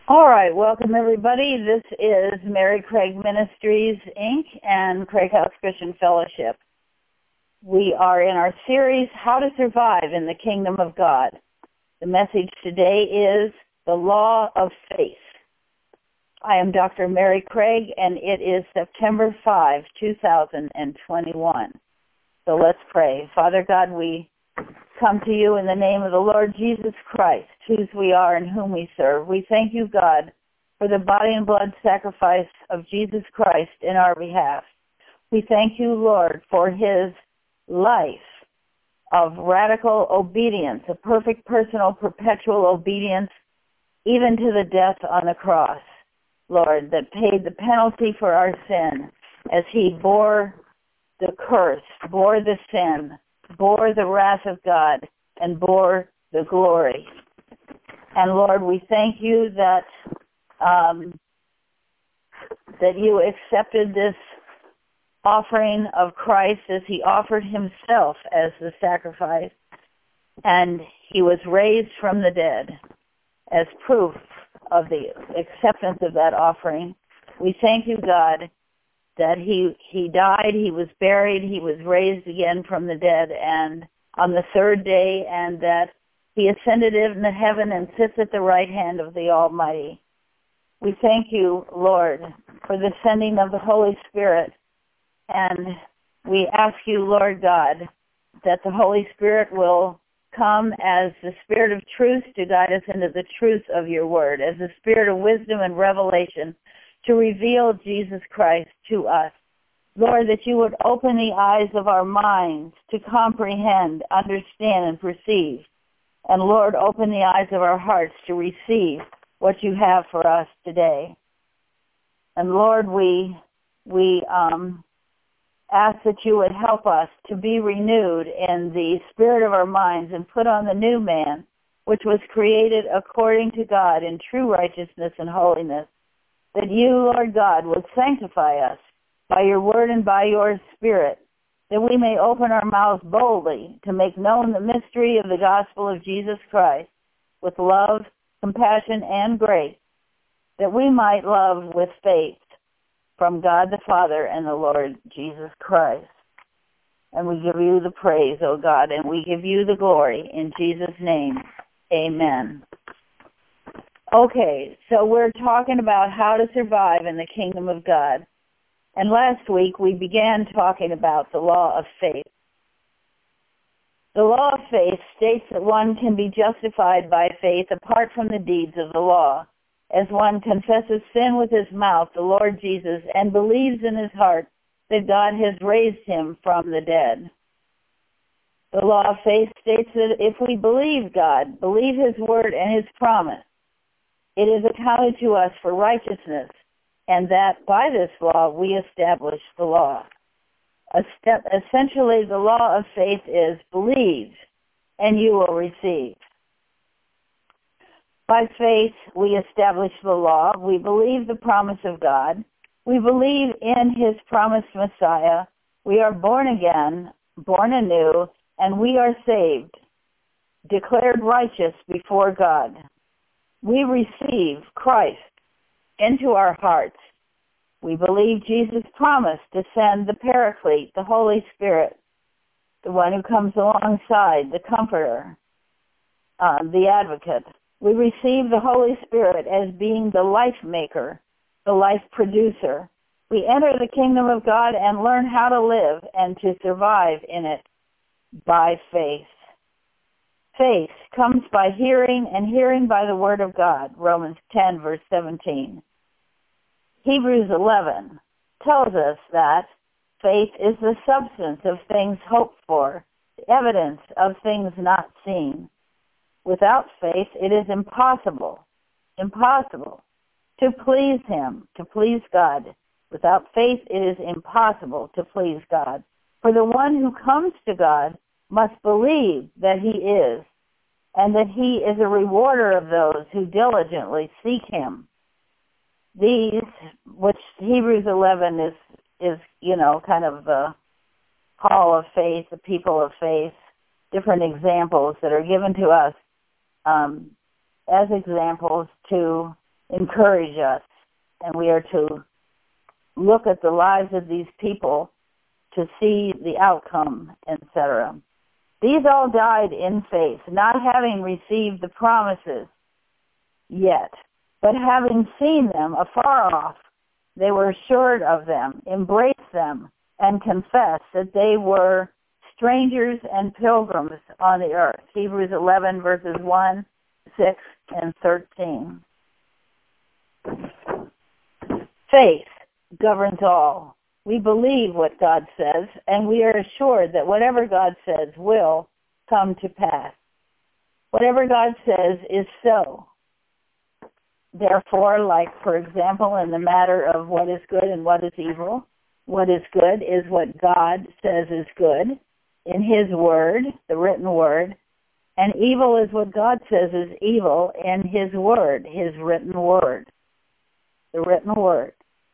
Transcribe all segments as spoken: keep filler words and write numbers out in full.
All right, welcome everybody. This is Mary Craig Ministries, Incorporated and Craig House Christian Fellowship. We are in our series, How to Survive in the Kingdom of God. The message today is the Law of Faith. I am Doctor Mary Craig, and it is September fifth, two thousand twenty-one. So let's pray. Father God, we come to you in the name of the Lord Jesus Christ, whose we are and whom we serve. We thank you, God, for the body and blood sacrifice of Jesus Christ in our behalf. We thank you, Lord, for his life of radical obedience, a perfect personal perpetual obedience, even to the death on the cross, Lord, that paid the penalty for our sin as he bore the curse, bore the sin, bore the wrath of God, and bore the glory. And Lord, we thank you that um, that you accepted this offering of Christ as he offered himself as the sacrifice, and he was raised from the dead as proof of the acceptance of that offering. We thank you, God, that he he died, he was buried, he was raised again from the dead, and on the third day, and that he ascended into heaven and sits at the right hand of the Almighty. We thank you, Lord, for the sending of the Holy Spirit, and we ask you, Lord God, that the Holy Spirit will come as the Spirit of truth to guide us into the truth of your word, as the Spirit of wisdom and revelation to reveal Jesus Christ to us. Lord, that you would open the eyes of our minds to comprehend, understand, and perceive. And Lord, open the eyes of our hearts to receive what you have for us today. And Lord, we we um, ask that you would help us to be renewed in the spirit of our minds and put on the new man, which was created according to God in true righteousness and holiness. That you, Lord God, would sanctify us by your word and by your spirit, that we may open our mouths boldly to make known the mystery of the gospel of Jesus Christ with love, compassion, and grace, that we might love with faith from God the Father and the Lord Jesus Christ. And we give you the praise, O God, and we give you the glory in Jesus' name. Amen. Okay, so we're talking about how to survive in the kingdom of God. And last week we began talking about the law of faith. The law of faith states that one can be justified by faith apart from the deeds of the law, as one confesses sin with his mouth, the Lord Jesus, and believes in his heart that God has raised him from the dead. The law of faith states that if we believe God, believe his word and his promise, it is accounted to us for righteousness, and that by this law we establish the law. A step, essentially, the law of faith is believe, and you will receive. By faith, we establish the law. We believe the promise of God. We believe in his promised Messiah. We are born again, born anew, and we are saved, declared righteous before God. We receive Christ into our hearts. We believe Jesus promised to send the Paraclete, the Holy Spirit, the one who comes alongside, the Comforter, uh, the Advocate. We receive the Holy Spirit as being the life maker, the life producer. We enter the kingdom of God and learn how to live and to survive in it by faith. Faith comes by hearing, and hearing by the word of God, Romans ten, verse seventeen. Hebrews eleven tells us that faith is the substance of things hoped for, the evidence of things not seen. Without faith, it is impossible, impossible to please him, to please God. Without faith, it is impossible to please God. For the one who comes to God must believe that he is, and that he is a rewarder of those who diligently seek him. These, which Hebrews eleven is, is you know, kind of the hall of faith, the people of faith, different examples that are given to us um, as examples to encourage us, and we are to look at the lives of these people to see the outcome, et cetera. These all died in faith, not having received the promises yet, but having seen them afar off, they were assured of them, embraced them, and confessed that they were strangers and pilgrims on the earth. Hebrews eleven, verses one, six, and thirteen. Faith governs all. We believe what God says, and we are assured that whatever God says will come to pass. Whatever God says is so. Therefore, like, for example, in the matter of what is good and what is evil, what is good is what God says is good in His Word, the written Word, and evil is what God says is evil in His Word, His written Word, the written Word.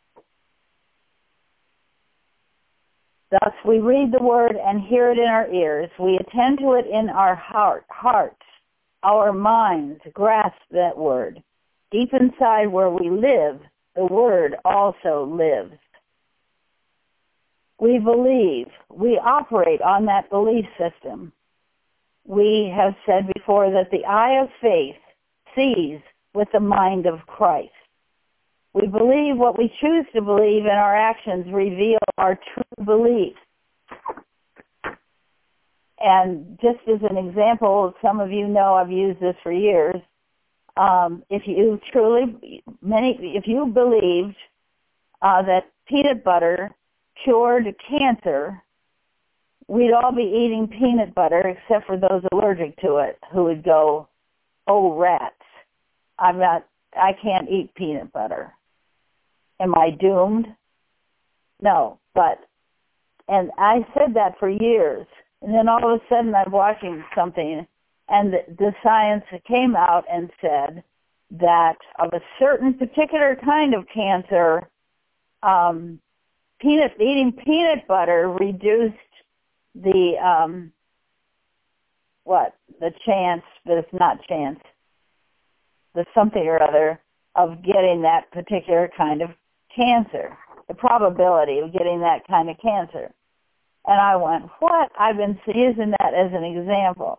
Thus, we read the Word and hear it in our ears. We attend to it in our heart, hearts. Our minds grasp that Word. Deep inside where we live, the Word also lives. We believe. We operate on that belief system. We have said before that the eye of faith sees with the mind of Christ. We believe what we choose to believe, and our actions reveal our true belief. And just as an example, some of you know I've used this for years. Um, if you truly, many, if you believed uh, that peanut butter cured cancer, we'd all be eating peanut butter except for those allergic to it who would go, "Oh, rats! I'm not. I can't eat peanut butter. Am I doomed?" No, but, and I said that for years, and then all of a sudden I'm watching something, and the, the science came out and said that of a certain particular kind of cancer, um, peanut eating peanut butter reduced the um, what the chance, but it's not chance, the something or other of getting that particular kind of cancer, the probability of getting that kind of cancer. And I went, what? I've been using that as an example.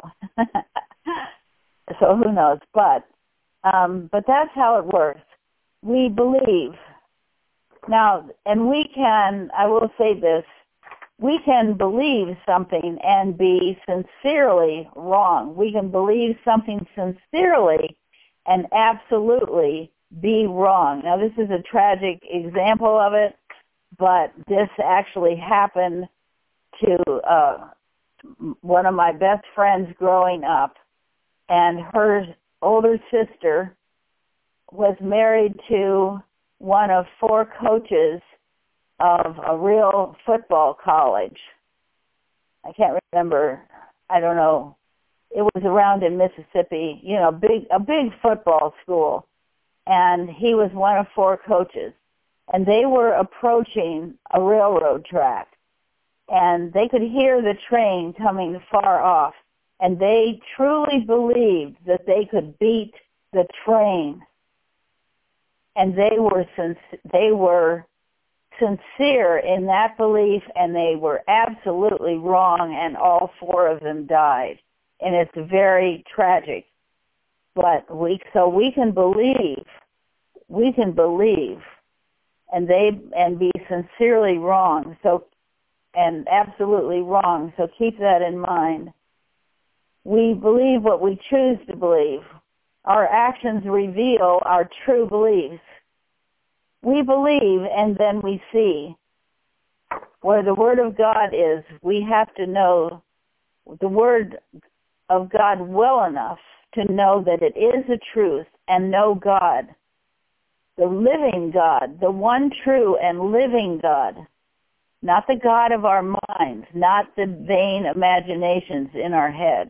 So who knows? But um, but that's how it works. We believe. Now, and we can, I will say this, we can believe something and be sincerely wrong. We can believe something sincerely and absolutely be wrong. Now, this is a tragic example of it, but this actually happened to uh, one of my best friends growing up, and her older sister was married to one of four coaches of a real football college. I can't remember. I don't know. It was around in Mississippi, you know, big a big football school. And he was one of four coaches. And they were approaching a railroad track. And they could hear the train coming far off. And they truly believed that they could beat the train. And they were sinc- they were sincere in that belief, and they were absolutely wrong, and all four of them died. And it's very tragic. But we so we can believe, we can believe, and they and be sincerely wrong. So and absolutely wrong. So keep that in mind. We believe what we choose to believe. Our actions reveal our true beliefs. We believe and then we see. Where the Word of God is, we have to know the Word of God well enough to know that it is the truth and know God, the living God, the one true and living God, not the God of our minds, not the vain imaginations in our head.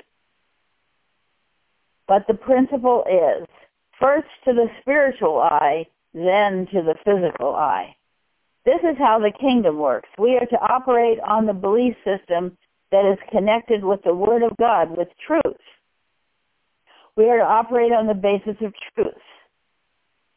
But the principle is, first to the spiritual eye, then to the physical eye. This is how the kingdom works. We are to operate on the belief system that is connected with the Word of God, with truth. We are to operate on the basis of truth.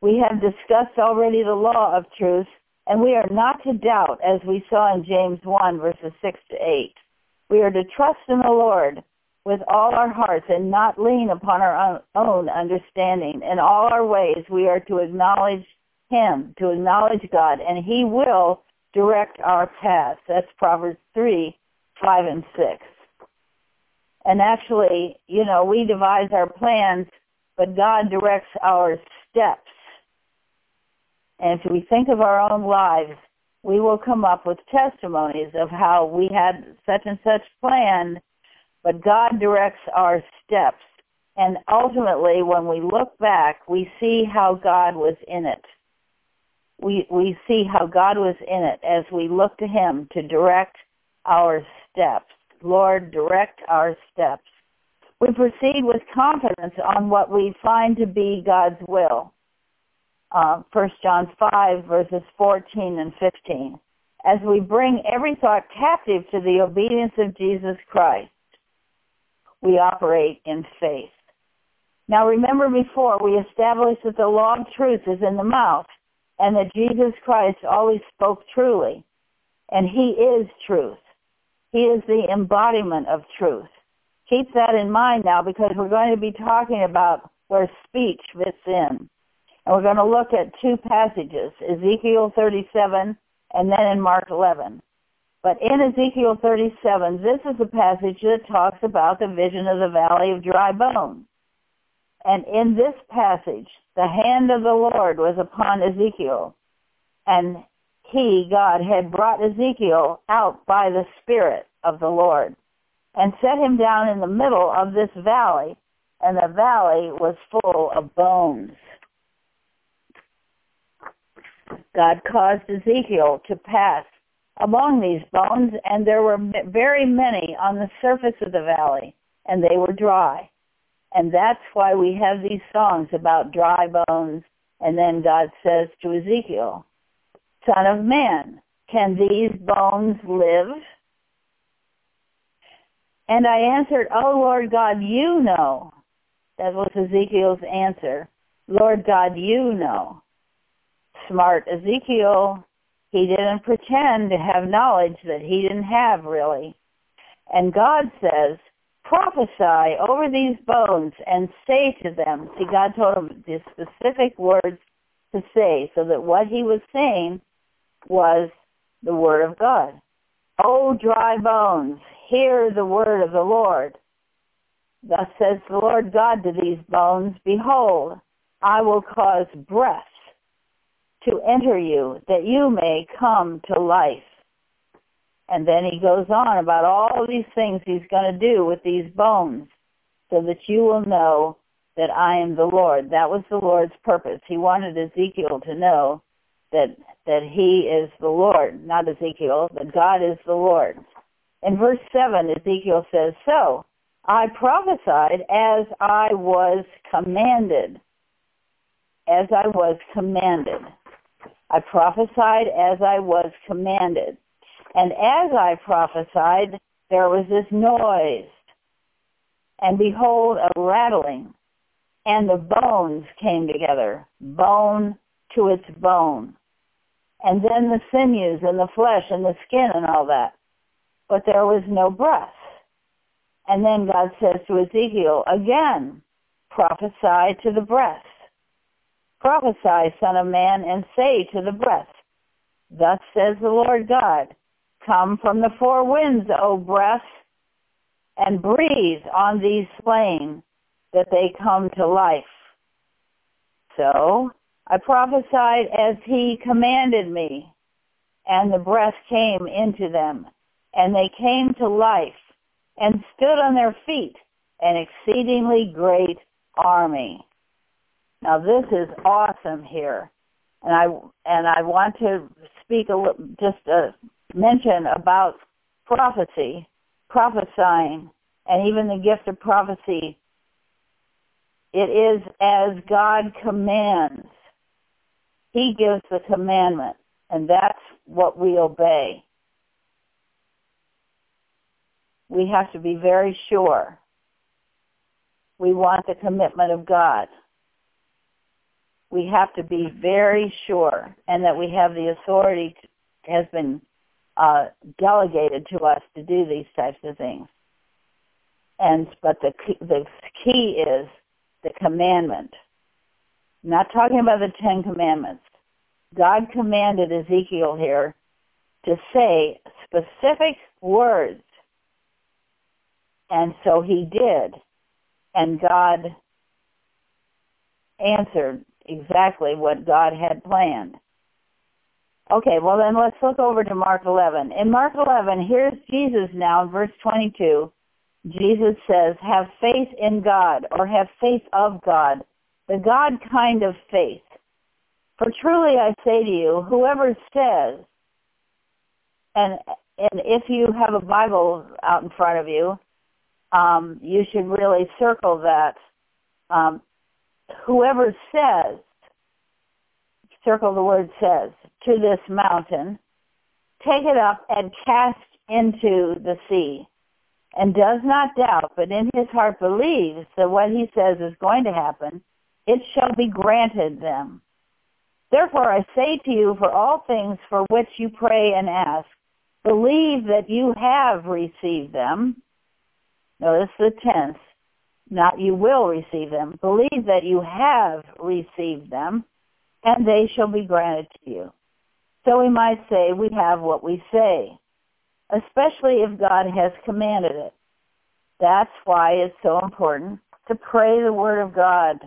We have discussed already the law of truth, and we are not to doubt, as we saw in James one, verses six to eight. We are to trust in the Lord with all our hearts and not lean upon our own understanding. In all our ways, we are to acknowledge Him, to acknowledge God, and He will direct our paths. That's Proverbs three, five, and six. And actually, you know, we devise our plans, but God directs our steps. And if we think of our own lives, we will come up with testimonies of how we had such and such plan, but God directs our steps. And ultimately, when we look back, we see how God was in it. We we see how God was in it as we look to Him to direct our steps. Lord, direct our steps. We proceed with confidence on what we find to be God's will. Uh, First John five, verses fourteen and fifteen. As we bring every thought captive to the obedience of Jesus Christ, we operate in faith. Now remember before, we established that the law of truth is in the mouth, and that Jesus Christ always spoke truly. And He is truth. He is the embodiment of truth. Keep that in mind now, because we're going to be talking about where speech fits in. And we're going to look at two passages, Ezekiel thirty-seven and then in Mark eleven. But in Ezekiel thirty-seven, this is a passage that talks about the vision of the valley of dry bones. And in this passage, the hand of the Lord was upon Ezekiel, and He, God, had brought Ezekiel out by the Spirit of the Lord and set him down in the middle of this valley, and the valley was full of bones. God caused Ezekiel to pass among these bones, and there were very many on the surface of the valley, and they were dry. And that's why we have these songs about dry bones, and then God says to Ezekiel, Son of man, can these bones live? And I answered, Oh, Lord God, you know. That was Ezekiel's answer. Lord God, you know. Smart Ezekiel, he didn't pretend to have knowledge that he didn't have, really. And God says, prophesy over these bones and say to them. See, God told him the specific words to say, so that what he was saying was the word of God. O dry bones, hear the word of the Lord. Thus says the Lord God to these bones, Behold, I will cause breath to enter you, that you may come to life. And then he goes on about all these things he's going to do with these bones, so that you will know that I am the Lord. That was the Lord's purpose. He wanted Ezekiel to know that that he is the Lord, not Ezekiel, but God is the Lord. In verse seven, Ezekiel says, So I prophesied as I was commanded. As I was commanded. I prophesied as I was commanded. And as I prophesied, there was this noise. And behold, a rattling. And the bones came together, bone to its bone. And then the sinews and the flesh and the skin and all that. But there was no breath. And then God says to Ezekiel, again, prophesy to the breath. Prophesy, Son of Man, and say to the breath, Thus says the Lord God, Come from the four winds, O breath, and breathe on these slain, that they come to life. So I prophesied as he commanded me, and the breath came into them, and they came to life, and stood on their feet, an exceedingly great army. Now this is awesome here, and I and I want to speak a little, just a mention about prophecy, prophesying, and even the gift of prophecy. It is as God commands. He gives the commandment, and that's what we obey. We have to be very sure. We want the commitment of God. we have to be very sure, and that we have the authority to, has been uh, delegated to us to do these types of things. And but the key, the key is the commandment. I'm not talking about the Ten Commandments. God commanded Ezekiel here to say specific words, and so he did, and God answered exactly what God had planned. Okay, well then let's look over to Mark eleven. In Mark eleven, here's Jesus now in verse twenty-two. Jesus says, have faith in God, or have faith of God, the God kind of faith. For truly I say to you, whoever says, and and if you have a Bible out in front of you, um, you should really circle that. Um, whoever says, circle the word says, to this mountain, take it up and cast into the sea, and does not doubt, but in his heart believes that what he says is going to happen, it shall be granted them. Therefore I say to you, for all things for which you pray and ask, believe that you have received them. Notice the tense, not you will receive them. Believe that you have received them, and they shall be granted to you. So we might say we have what we say, especially if God has commanded it. That's why it's so important to pray the Word of God.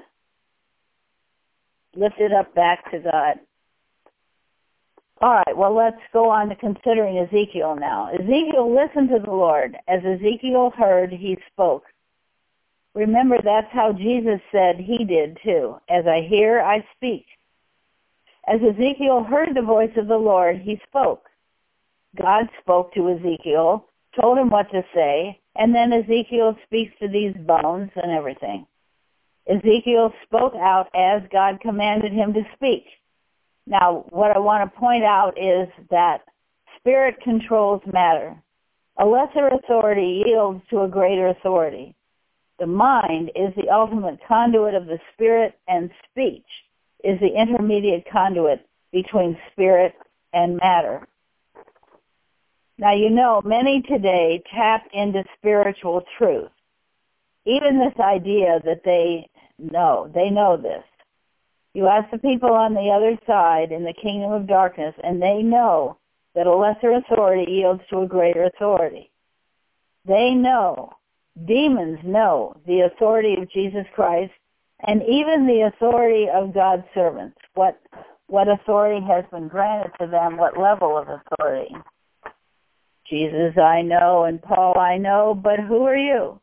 Lift it up back to God. All right, well, let's go on to considering Ezekiel now. Ezekiel listened to the Lord. As Ezekiel heard, he spoke. Remember, that's how Jesus said he did too. As I hear, I speak. As Ezekiel heard the voice of the Lord, he spoke. God spoke to Ezekiel, told him what to say, and then Ezekiel speaks to these bones and everything. Ezekiel spoke out as God commanded him to speak. Now, what I want to point out is that spirit controls matter. A lesser authority yields to a greater authority. The mind is the ultimate conduit of the spirit, and speech is the intermediate conduit between spirit and matter. Now, you know, many today tap into spiritual truth. Even this idea that they know, they know this. You ask the people on the other side in the kingdom of darkness, and they know that a lesser authority yields to a greater authority. They know, demons know the authority of Jesus Christ, and even the authority of God's servants. What, what authority has been granted to them, what level of authority? Jesus I know, and Paul I know, but who are you?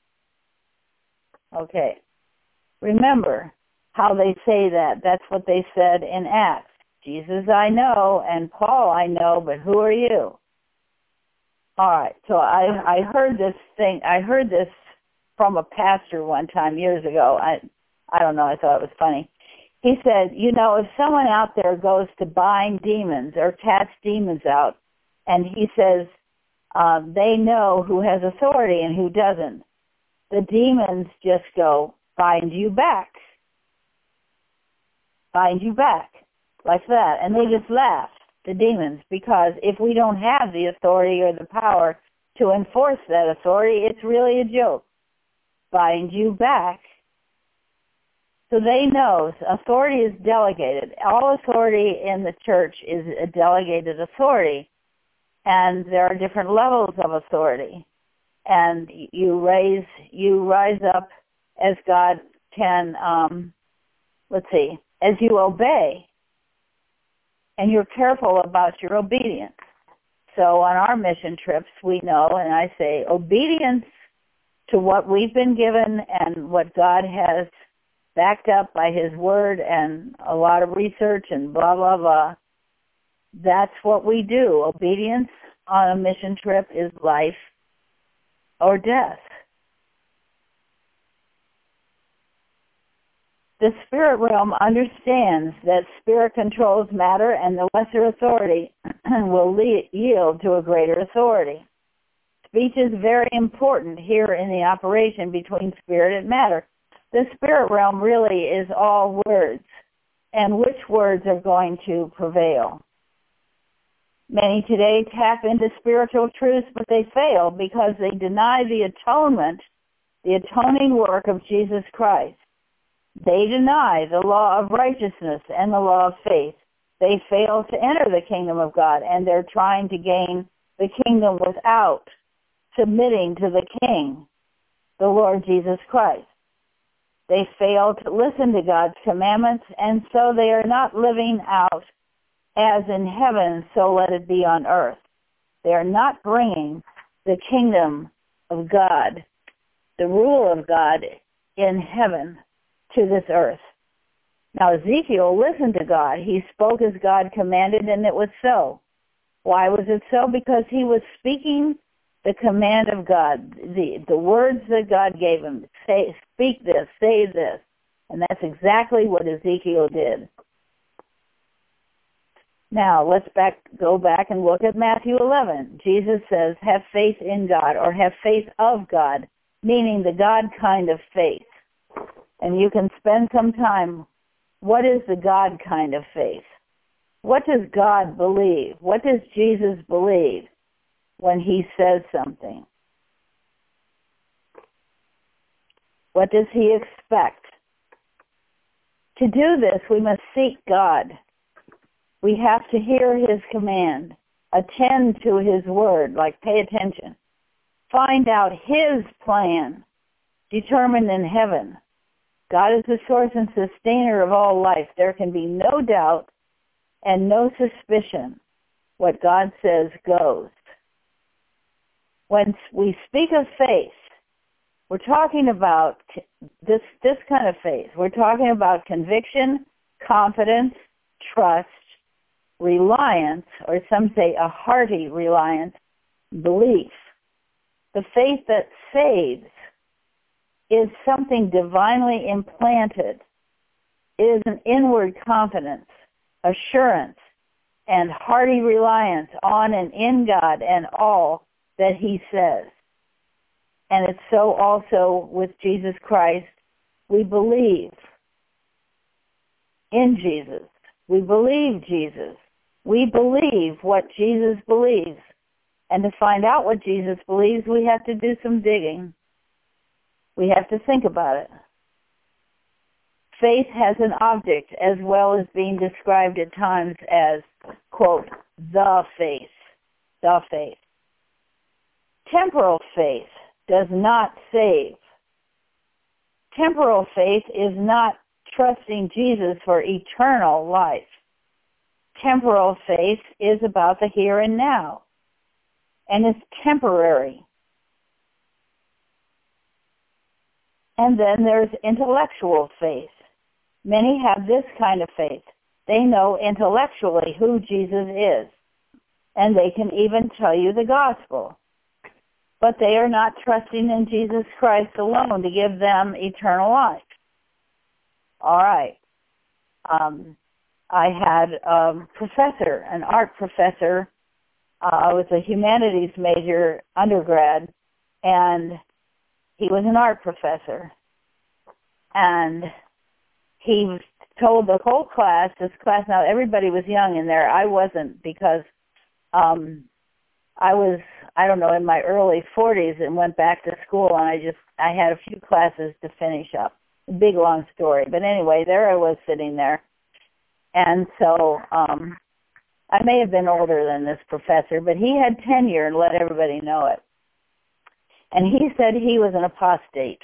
Okay. Remember how they say that. That's what they said in Acts. Jesus I know, and Paul I know, but who are you? All right, so I, I heard this thing, I heard this from a pastor one time years ago. I, I don't know, I thought it was funny. He said, you know, if someone out there goes to bind demons or cast demons out, and he says uh, they know who has authority and who doesn't, the demons just go, bind you back. Bind you back, like that. And they just laugh, the demons, because if we don't have the authority or the power to enforce that authority, it's really a joke. Bind you back. So they know authority is delegated. All authority in the church is a delegated authority, and there are different levels of authority. And you raise, you rise up as God can, um, let's see, as you obey, and you're careful about your obedience. So on our mission trips, we know, and I say, obedience to what we've been given and what God has backed up by His Word and a lot of research and blah, blah, blah. That's what we do. Obedience on a mission trip is life or death. The spirit realm understands that spirit controls matter, and the lesser authority will lead, yield to a greater authority. Speech is very important here in the operation between spirit and matter. The spirit realm really is all words. and which words are going to prevail. Many today tap into spiritual truths, but they fail because they deny the atonement, the atoning work of Jesus Christ. They deny the law of righteousness and the law of faith. They fail to enter the kingdom of God, and they're trying to gain the kingdom without submitting to the King, the Lord Jesus Christ. They fail to listen to God's commandments, and so they are not living out as in heaven, so let it be on earth. They are not bringing the kingdom of God, the rule of God in heaven, to this earth. Now, Ezekiel listened to God. He spoke as God commanded, and it was so. Why was it so? Because he was speaking the command of God, the, the words that God gave him. Say, speak this, say this. And that's exactly what Ezekiel did. Now, let's back, go back and look at Matthew eleven. Jesus says, have faith in God, or have faith of God, meaning the God kind of faith. And you can spend some time, what is the God kind of faith? What does God believe? What does Jesus believe when he says something? What does he expect? To do this, we must seek God. We have to hear his command, attend to his word, like pay attention. Find out his plan, determined in heaven. God is the source and sustainer of all life. There can be no doubt and no suspicion. What God says goes. When we speak of faith, we're talking about this, this kind of faith. We're talking about conviction, confidence, trust, reliance, or some say a hearty reliance, belief. The faith that saves is something divinely implanted. It is an inward confidence, assurance, and hearty reliance on and in God and all that he says. And it's so also with Jesus Christ. We believe in Jesus. We believe Jesus. We believe what Jesus believes. And to find out what Jesus believes, we have to do some digging. We have to think about it. Faith has an object as well as being described at times as, quote, the faith, the faith. Temporal faith does not save. Temporal faith is not trusting Jesus for eternal life. Temporal faith is about the here and now, and it's temporary. And then there's intellectual faith. Many have this kind of faith. They know intellectually who Jesus is, and they can even tell you the gospel. But they are not trusting in Jesus Christ alone to give them eternal life. All right. Um, I had a professor, an art professor. Uh, I was a humanities major undergrad, and he was an art professor. And he told the whole class, this class, now everybody was young in there. I wasn't, because um, I was, I don't know, in my early forties and went back to school, and I just, I had a few classes to finish up. Big, long story. But anyway, there I was sitting there. And so um, I may have been older than this professor, but he had tenure and let everybody know it. And he said he was an apostate.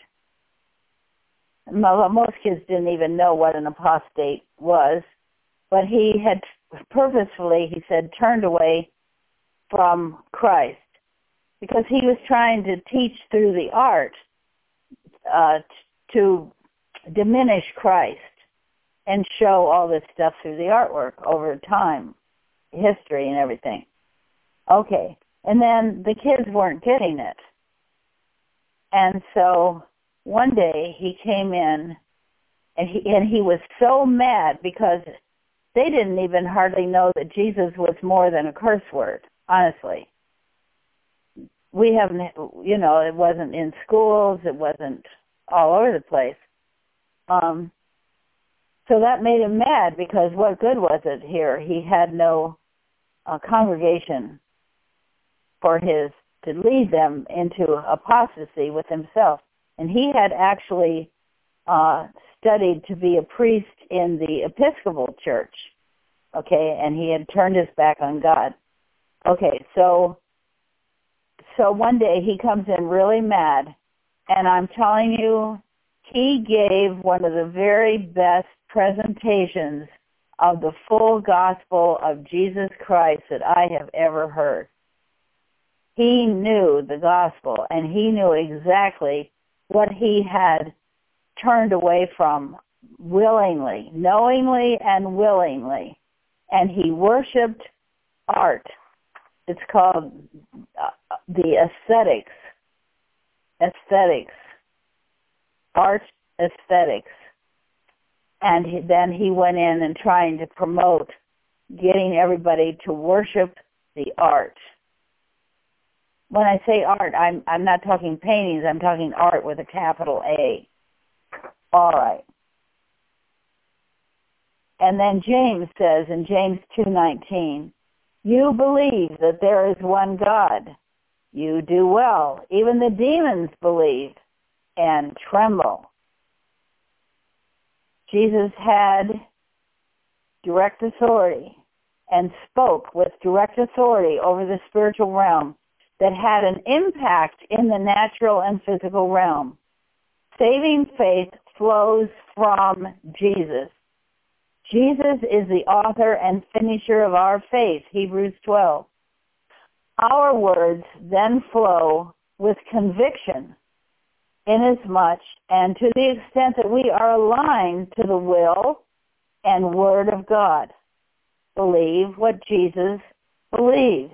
Most kids didn't even know what an apostate was, but he had purposefully, he said, turned away from Christ because he was trying to teach through the art uh, to diminish Christ and show all this stuff through the artwork over time, history and everything. Okay, and then the kids weren't getting it. And so one day he came in, and he, and he was so mad because they didn't even hardly know that Jesus was more than a curse word, honestly. We haven't, you know, it wasn't in schools, it wasn't all over the place. Um, So that made him mad, because what good was it here? He had no uh, congregation for his to lead them into apostasy with himself. And he had actually uh, studied to be a priest in the Episcopal Church, okay, and he had turned his back on God. Okay, so so one day he comes in really mad, and I'm telling you, he gave one of the very best presentations of the full gospel of Jesus Christ that I have ever heard. He knew the gospel, and he knew exactly what he had turned away from willingly, knowingly and willingly. And he worshipped art. It's called uh, the aesthetics. Aesthetics. Art aesthetics. And he, then he went in and trying to promote getting everybody to worship the art. When I say art, I'm I'm not talking paintings, I'm talking art with a capital A. All right. And then James says in James two nineteen, you believe that there is one God. You do well. Even the demons believe and tremble. Jesus had direct authority and spoke with direct authority over the spiritual realm that had an impact in the natural and physical realm. Saving faith flows from Jesus. Jesus is the author and finisher of our faith, Hebrews twelve. Our words then flow with conviction, inasmuch and to the extent that we are aligned to the will and word of God. Believe what Jesus believes.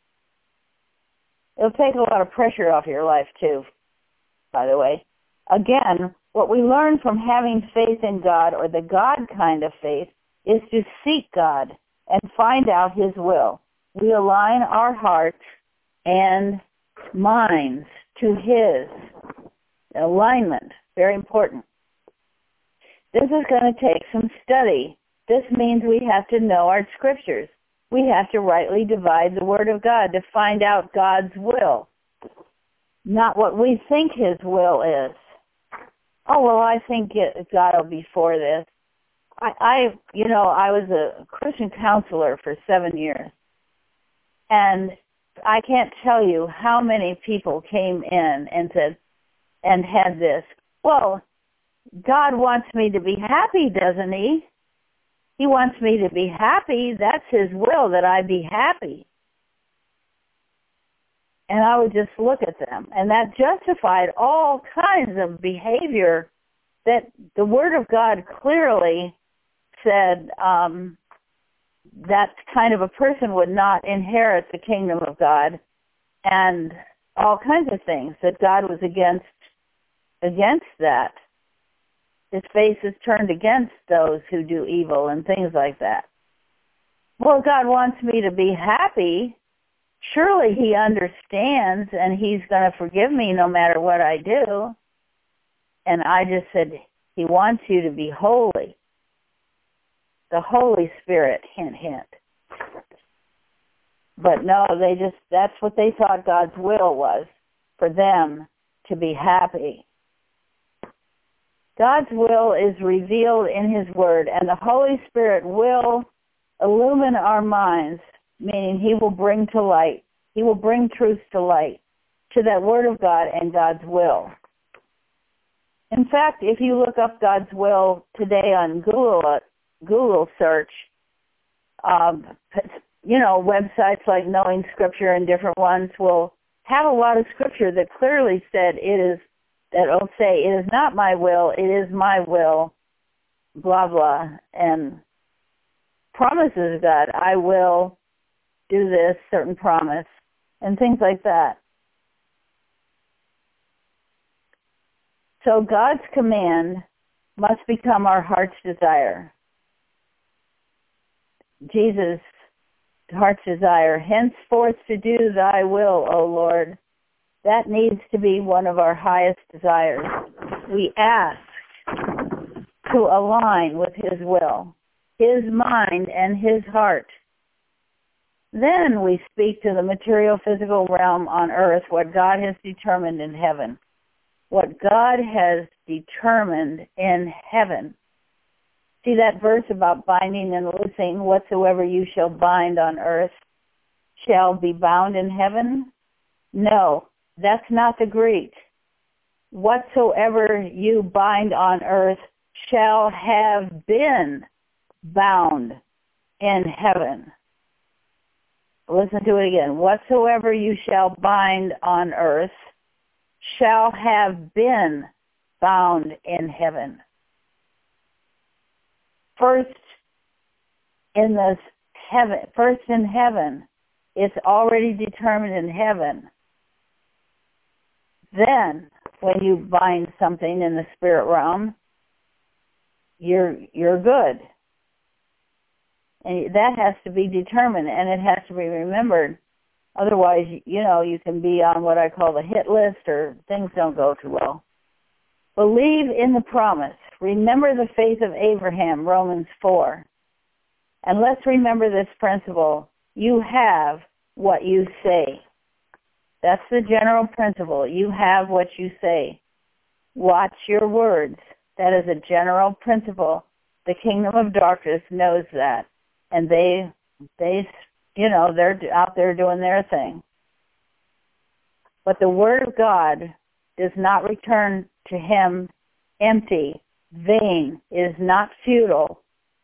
It'll take a lot of pressure off your life, too, by the way. Again, what we learn from having faith in God, or the God kind of faith, is to seek God and find out His will. We align our hearts and minds to His. Alignment, very important. This is going to take some study. This means we have to know our scriptures. We have to rightly divide the Word of God to find out God's will, not what we think His will is. Oh, well, I think it, God will be for this. I, I, you know, I was a Christian counselor for seven years, and I can't tell you how many people came in and said, and had this, well, God wants me to be happy, doesn't He? He wants me to be happy. That's His will, that I be happy. And I would just look at them. And that justified all kinds of behavior that the Word of God clearly said um, that kind of a person would not inherit the kingdom of God, and all kinds of things that God was against against that. His face is turned against those who do evil and things like that. Well, God wants me to be happy. Surely He understands, and He's going to forgive me no matter what I do. And I just said, He wants you to be holy. The Holy Spirit, hint, hint. But no, they just, that's what they thought God's will was, for them to be happy. God's will is revealed in His Word, and the Holy Spirit will illumine our minds, meaning He will bring to light, He will bring truth to light, to that Word of God and God's will. In fact, if you look up God's will today on Google, uh, Google search, um, you know, websites like Knowing Scripture and different ones will have a lot of Scripture that clearly said it is, that will say, it is not my will, it is my will, blah, blah, and promises God, I will do this certain promise, and things like that. So God's command must become our heart's desire. Jesus' heart's desire, henceforth to do thy will, O Lord. That needs to be one of our highest desires. We ask, to align with his will, his mind, and his heart. Then we speak to the material physical realm on earth, what God has determined in heaven. What God has determined in heaven. See that verse about binding and loosing, whatsoever you shall bind on earth shall be bound in heaven? No, that's not the Greek. Whatsoever you bind on earth shall have been bound in heaven. Listen to it again. Whatsoever you shall bind on earth shall have been bound in heaven. First in this heaven, first in heaven, it's already determined in heaven. Then, when you bind something in the spirit realm, you're you're good. And that has to be determined, and it has to be remembered. Otherwise, you know, you can be on what I call the hit list, or things don't go too well. Believe in the promise. Remember the faith of Abraham, Romans four. And let's remember this principle. You have what you say. That's the general principle. You have what you say. Watch your words. That is a general principle. The kingdom of darkness knows that. And they, they, you know, they're out there doing their thing. But the word of God does not return to him empty, vain, is not futile.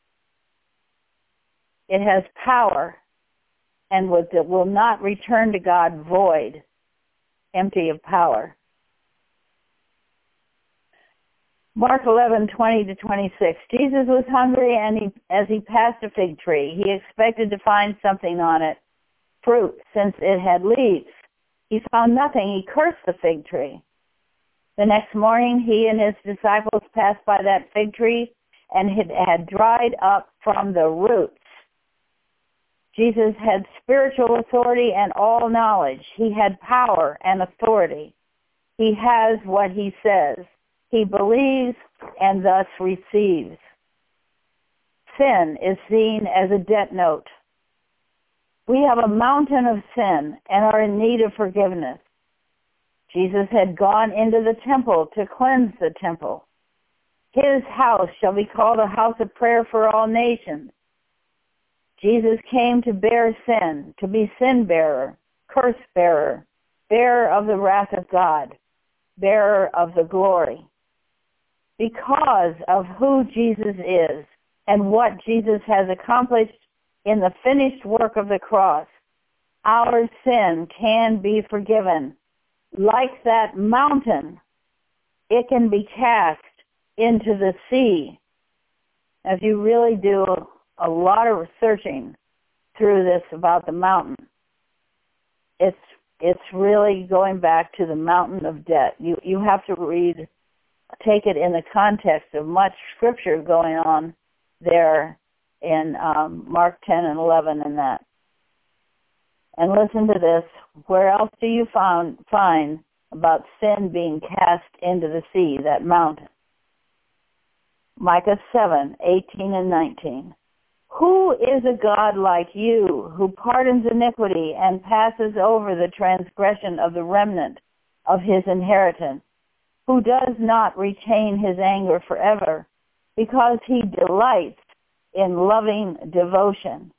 It has power and will not return to God void, empty of power. Mark eleven, twenty to twenty-six. Jesus was hungry, and he, as he passed a fig tree, he expected to find something on it, fruit, since it had leaves. He found nothing. He cursed the fig tree. The next morning, he and his disciples passed by that fig tree, and it had dried up from the roots. Jesus had spiritual authority and all knowledge. He had power and authority. He has what he says. He believes and thus receives. Sin is seen as a debt note. We have a mountain of sin and are in need of forgiveness. Jesus had gone into the temple to cleanse the temple. His house shall be called a house of prayer for all nations. Jesus came to bear sin, to be sin bearer, curse bearer, bearer of the wrath of God, bearer of the glory. Because of who Jesus is and what Jesus has accomplished in the finished work of the cross, our sin can be forgiven. Like that mountain, it can be cast into the sea. If you really do a lot of researching through this about the mountain, it's it's really going back to the mountain of debt. You you have to read, take it in the context of much scripture going on there in um, Mark ten and eleven and that. And listen to this. Where else do you found, find about sin being cast into the sea, that mountain? Micah seven, eighteen and nineteen. Who is a God like you, who pardons iniquity and passes over the transgression of the remnant of his inheritance, who does not retain his anger forever, because he delights in loving devotion?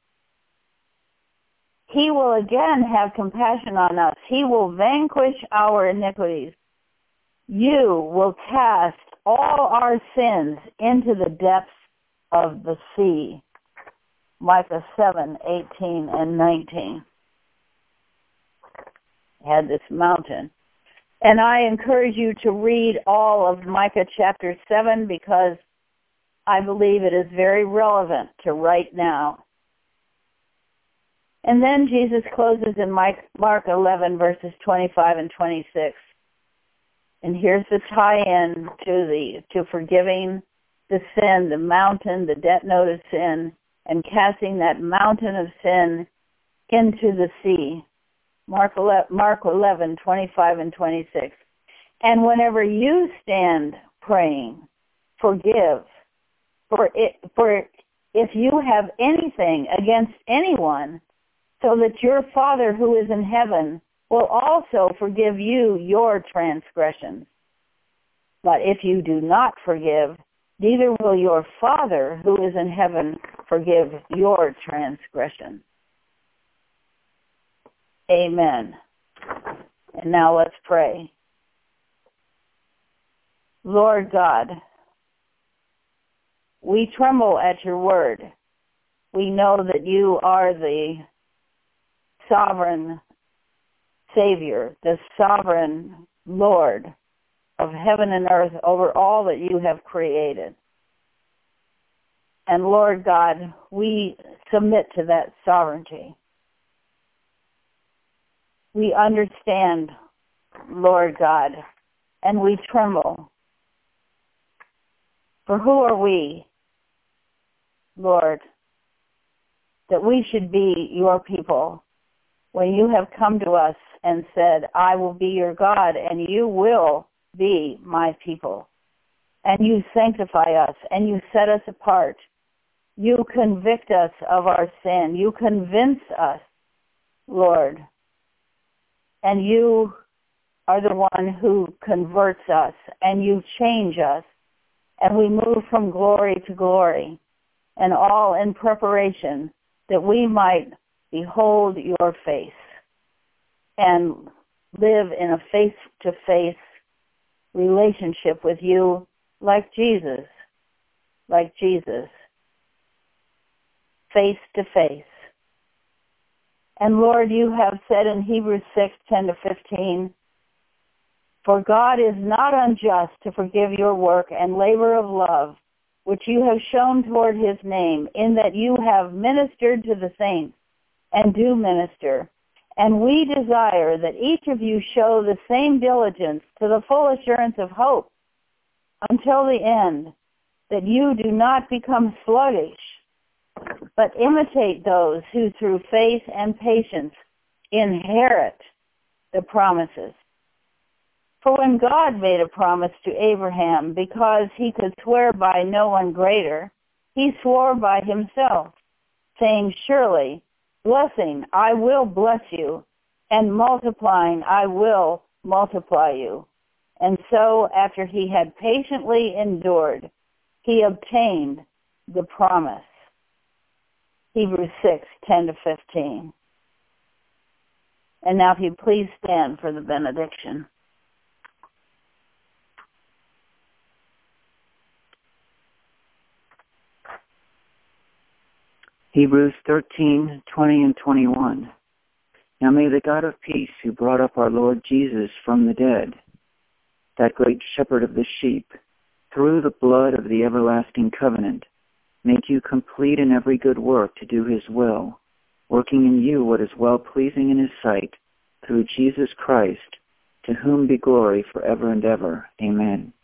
He will again have compassion on us. He will vanquish our iniquities. You will cast all our sins into the depths of the sea. Micah seven, eighteen and nineteen. Had this mountain. And I encourage you to read all of Micah chapter seven, because I believe it is very relevant to right now. And then Jesus closes in Mark eleven, verses twenty-five and twenty-six. And here's the tie-in to the to forgiving the sin, the mountain, the debt note of sin, and casting that mountain of sin into the sea. Mark eleven, twenty-five and twenty-six. And whenever you stand praying, forgive For it, for if you have anything against anyone, so that your Father who is in heaven will also forgive you your transgressions. But if you do not forgive, neither will your Father who is in heaven forgive your transgressions. Amen. And now let's pray. Lord God, we tremble at your word. We know that you are the sovereign Savior, the sovereign Lord of heaven and earth over all that you have created. And Lord God, we submit to that sovereignty. We understand, Lord God, and we tremble. For who are we, Lord, that we should be your people when you have come to us and said, I will be your God and you will be my people. And you sanctify us and you set us apart. You convict us of our sin. You convince us, Lord. And you are the one who converts us and you change us. And we move from glory to glory, and all in preparation that we might behold your face and live in a face-to-face relationship with you like Jesus, like Jesus, face-to-face. And Lord, you have said in Hebrews six, ten to fifteen, for God is not unjust to forgive your work and labor of love, which you have shown toward his name, in that you have ministered to the saints and do minister. And we desire that each of you show the same diligence to the full assurance of hope until the end, that you do not become sluggish, but imitate those who through faith and patience inherit the promises. For when God made a promise to Abraham, because he could swear by no one greater, he swore by himself, saying, surely, blessing, I will bless you, and multiplying, I will multiply you. And so, after he had patiently endured, he obtained the promise. Hebrews six, ten to fifteen. And now if you please stand for the benediction. Hebrews thirteen, twenty and twenty-one. Now may the God of peace, who brought up our Lord Jesus from the dead, that great shepherd of the sheep, through the blood of the everlasting covenant, make you complete in every good work to do his will, working in you what is well-pleasing in his sight, through Jesus Christ, to whom be glory forever and ever. Amen.